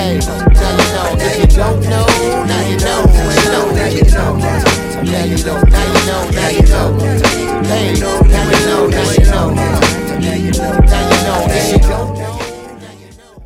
Hey, now you know. If you don't know, now you know. Now you know. Now you know. Now you know. Hey, now you know. Now you know. Now you know. Now you know.